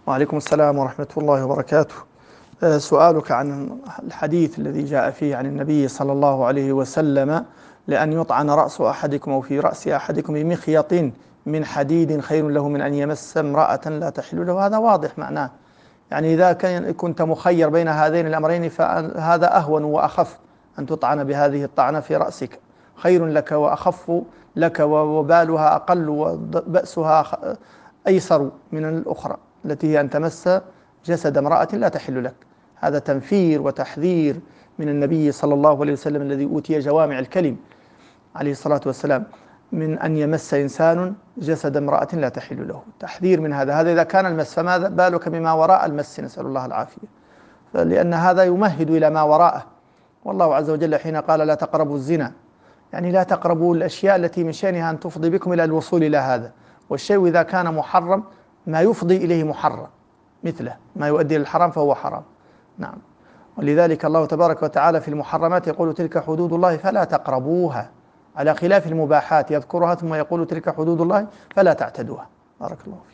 وعليكم السلام ورحمة الله وبركاته. سؤالك عن الحديث الذي جاء فيه عن النبي صلى الله عليه وسلم: لأن يطعن رأس أحدكم أو في رأس أحدكم بمخيط من حديد خير له من أن يمس امرأة لا تحل له. هذا واضح معناه، يعني إذا كنت مخير بين هذين الأمرين فهذا أهون وأخف، أن تطعن بهذه الطعنة في رأسك خير لك وأخف لك، ووبالها أقل وبأسها أيسر من الأخرى التي هي أن تمس جسد امرأة لا تحل لك. هذا تنفير وتحذير من النبي صلى الله عليه وسلم الذي أوتي جوامع الكلم عليه الصلاة والسلام، من أن يمس إنسان جسد امرأة لا تحل له. تحذير من هذا إذا كان المس، فما بالك بما وراء المس، نسأل الله العافية، لأن هذا يمهد إلى ما وراءه. والله عز وجل حين قال لا تقربوا الزنا، يعني لا تقربوا الأشياء التي من شأنها أن تفضي بكم إلى الوصول إلى هذا. والشيء إذا كان محرم ما يفضي إليه محرم، مثله ما يؤدي إلى الحرام فهو حرام. نعم. ولذلك الله تبارك وتعالى في المحرمات يقول تلك حدود الله فلا تقربوها، على خلاف المباحات يذكرها ثم يقول تلك حدود الله فلا تعتدوها. بارك الله فيك.